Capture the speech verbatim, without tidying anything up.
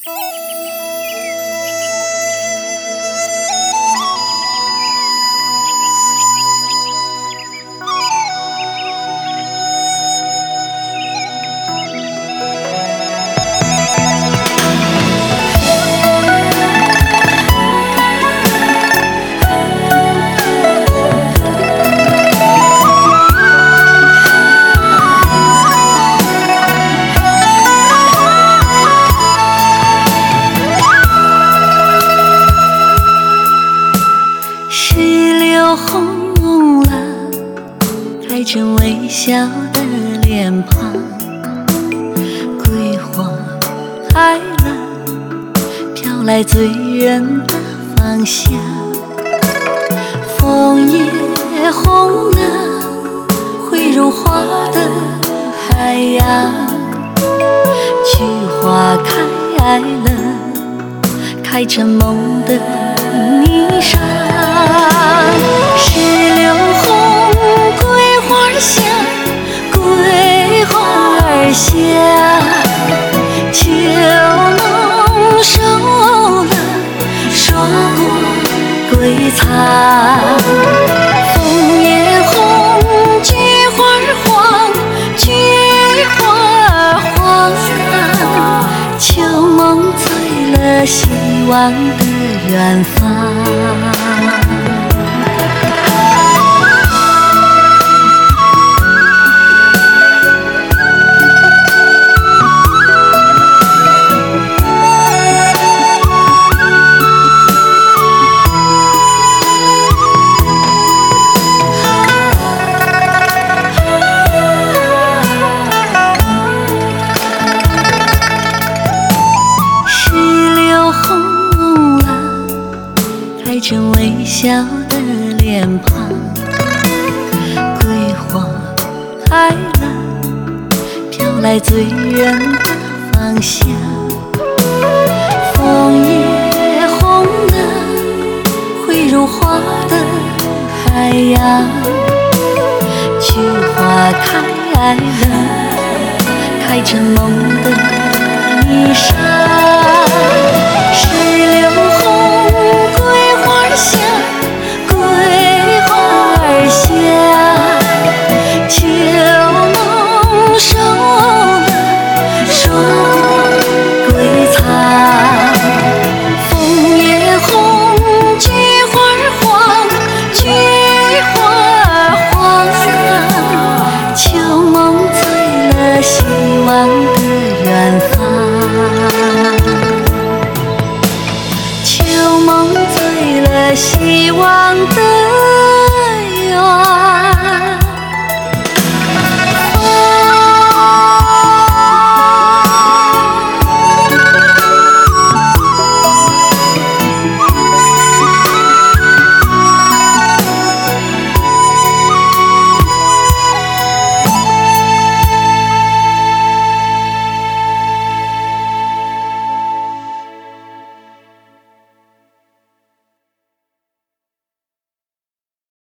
红了，开成微笑的脸庞，桂花开了，飘来醉人的芳香。枫叶红了，会融化的海洋，菊花开了，开成梦的霓裳。石榴红，桂花香，桂花儿香。秋浓熟了，说过归藏。枫叶红，菊花黄，菊花黄。秋梦醉了，希望的远方。开成微笑的脸庞，桂花开了，飘来醉人的芳香。枫叶红了，会融化的海洋。菊花开了，开成梦的霓裳。石榴红，桂花香，桂花儿香。秋浓熟了，说过归藏。枫叶红，菊花黄，菊花黄。秋梦醉了，希望的远方。秋梦醉了，希望的